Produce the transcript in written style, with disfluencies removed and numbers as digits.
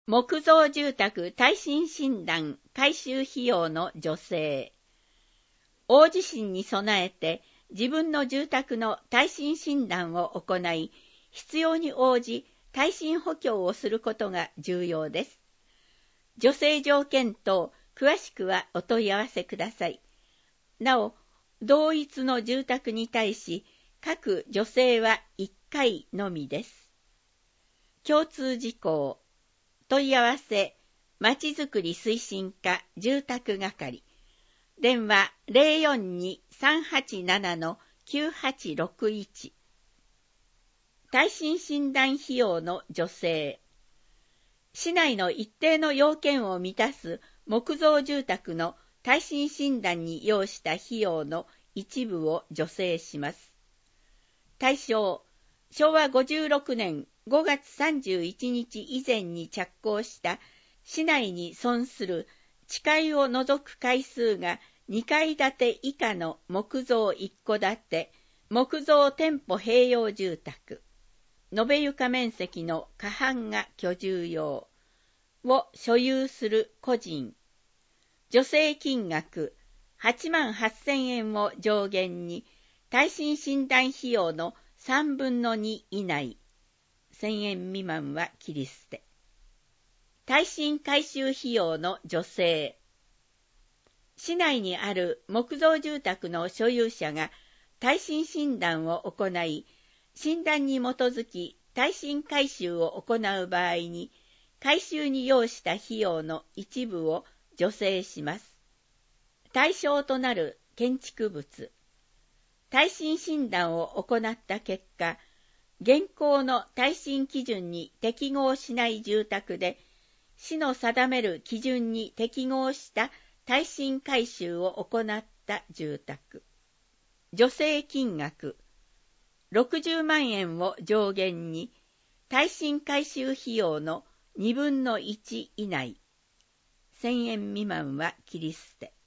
木造住宅耐震診断改修費用の助成。大地震に備えて自分の住宅の耐震診断を行い、必要に応じ耐震補強をすることが重要です。助成条件等、詳しくはお問い合わせください。なお、同一の住宅に対し、各助成は1回のみです。共通事項。問い合わせ、まちづくり推進課住宅係。電話 042-387-9861。耐震診断費用の助成。市内の一定の要件を満たす木造住宅の耐震診断に要した費用の一部を助成します。対象、昭和56年5月31日以前に着工した市内に存する地階を除く階数が2階建て以下の木造一戸建て、木造店舗併用住宅、延べ床面積の過半が居住用を所有する個人、助成金額88,000円を上限に耐震診断費用の3分の2以内、1,000円未満は切り捨て。耐震改修費用の助成。市内にある木造住宅の所有者が耐震診断を行い、診断に基づき耐震改修を行う場合に、改修に要した費用の一部を助成します。対象となる建築物。耐震診断を行った結果、現行の耐震基準に適合しない住宅で、市の定める基準に適合した耐震改修を行った住宅。助成金額60万円を上限に、耐震改修費用の2分の1以内、1,000円未満は切り捨て。